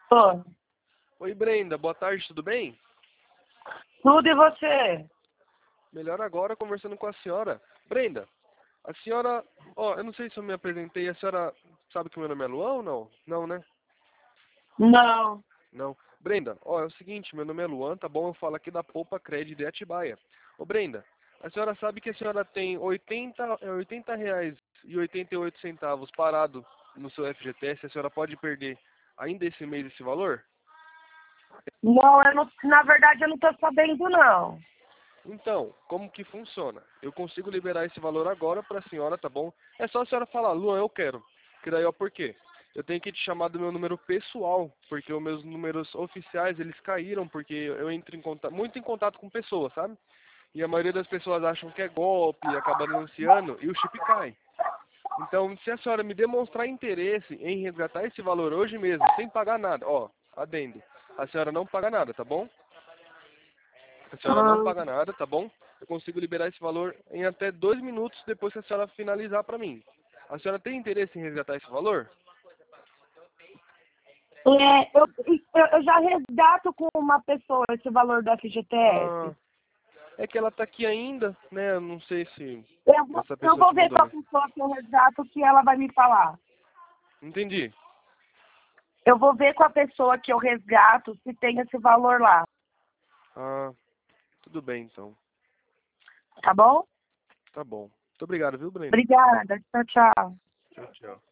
Tô. Oi, Brenda, boa tarde, tudo bem? Tudo e você? Melhor agora conversando com a senhora. Brenda, a senhora, eu não sei se eu me apresentei, a senhora sabe que meu nome é Luan ou não? Não, né? Não. Não. Brenda, é o seguinte, meu nome é Luan, tá bom? Eu falo aqui da Poupa Cred de Atibaia. Ô, Brenda, a senhora sabe que a senhora tem R$ 80 e 88 centavos parado no seu FGTS, a senhora pode perder ainda esse mês esse valor? Não, eu não, na verdade eu não tô sabendo, não. Então, como que funciona? Eu consigo liberar esse valor agora para a senhora, tá bom? É só a senhora falar, Luan, eu quero. Que daí, por quê? Eu tenho que te chamar do meu número pessoal, porque os meus números oficiais, eles caíram, porque eu entro muito em contato com pessoas, sabe? E a maioria das pessoas acham que é golpe, acaba denunciando, e o chip cai. Então, se a senhora me demonstrar interesse em resgatar esse valor hoje mesmo, sem pagar nada, adendo, a senhora não paga nada, tá bom? A senhora não Ah, paga nada, tá bom? Eu consigo liberar esse valor em até 2 minutos depois que a senhora finalizar para mim. A senhora tem interesse em resgatar esse valor? eu já resgato com uma pessoa esse valor do Ah, FGTS. é que ela tá aqui ainda, né? Eu não sei se Eu vou, essa eu pessoa vou te ver mandou, com a né? pessoa que eu resgato o que ela vai me falar. Entendi. Eu vou ver com a pessoa que eu resgato se tem esse valor lá. Ah, tudo bem então. Tá bom? Tá bom. Muito obrigado, viu, Brenda? Obrigada. Tchau, tchau. Tchau, tchau.